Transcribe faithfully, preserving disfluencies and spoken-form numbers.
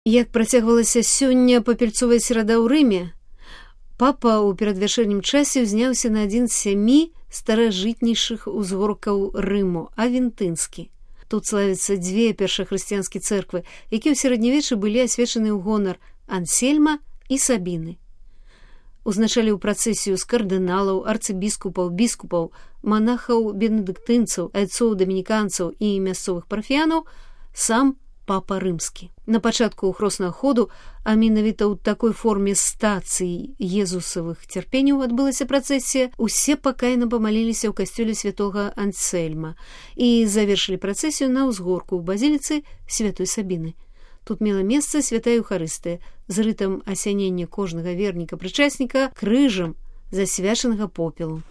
Як працягвалася сёння папельцовая серада ў Рыме, папа ў перадвячэрнім часе ўзняўся на адзін з сямі старажытнейшых узгоркаў Рыму, Авентынскі. Тут славяцца дзве першахрысціянскія цэрквы, якія ў сярэднявеччы былі асвечаны ў гонар Ансельма і Сабіны. Узначаліў працэсію з кардыналаў, арцыбіскупаў, біскупаў, манахаў, бенедыктынцаў, айцоў, дамініканцаў і мясцовых парафіянаў сам папа рымскі. На пачатку хроснага ходу, а менавіта ў такой форме стацыі езусавых цярпенняў адбылася працэсія, усе пакайна памаліліся ў касцёле святога Ансельма і завершылі працэсію на ўзгорку ў базіліцы святой Сабіны. Тут мела месца святая Еўхарыстыя з рытам асянення кожнага верніка-прычасніка крыжам засвячанага попелу.